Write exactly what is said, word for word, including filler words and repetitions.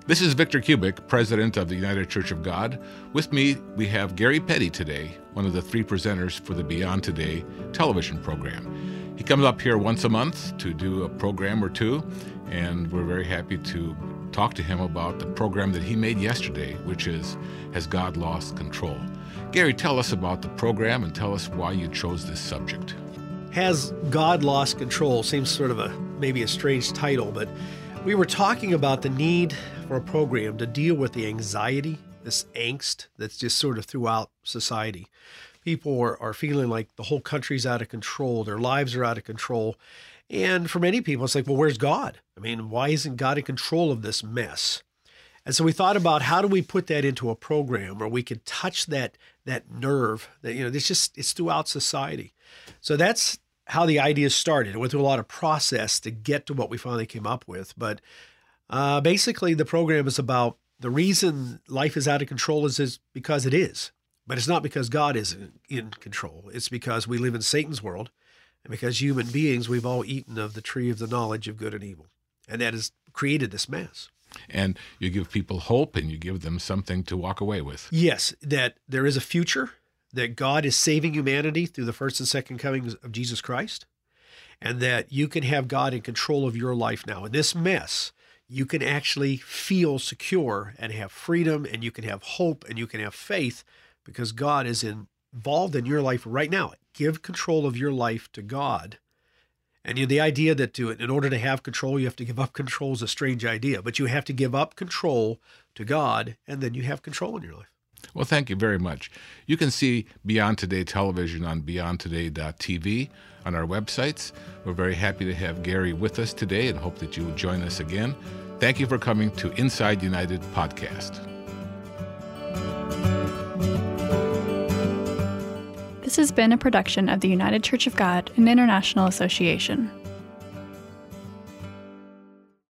This is Victor Kubik, President of the United Church of God. With me, we have Gary Petty today, one of the three presenters for the Beyond Today television program. He comes up here once a month to do a program or two, and we're very happy to talk to him about the program that he made yesterday, which is Has God Lost Control? Gary, tell us about the program and tell us why you chose this subject. Has God Lost Control? Seems sort of a maybe a strange title, but we were talking about the need for a program to deal with the anxiety, this angst that's just sort of throughout society. People are, are feeling like the whole country's out of control, their lives are out of control. And for many people, it's like, well, where's God? I mean, why isn't God in control of this mess? And so we thought about how do we put that into a program where we could touch that that nerve that, you know, it's just, it's throughout society. So that's how the idea started. It went through a lot of process to get to what we finally came up with. But uh, basically, the program is about the reason life is out of control is, is because it is. But it's not because God isn't in control. It's because we live in Satan's world. And because human beings, we've all eaten of the tree of the knowledge of good and evil. And that has created this mess. And you give people hope and you give them something to walk away with. Yes, that there is a future, that God is saving humanity through the first and second comings of Jesus Christ, and that you can have God in control of your life now. In this mess, you can actually feel secure and have freedom, and you can have hope, and you can have faith because God is involved in your life right now. Give control of your life to God. And you know, the idea that to in order to have control, you have to give up control is a strange idea, but you have to give up control to God, and then you have control in your life. Well, thank you very much. You can see Beyond Today television on beyond today dot t v on our websites. We're very happy to have Gary with us today and hope that you will join us again. Thank you for coming to Inside United podcast. This has been a production of the United Church of God and International Association.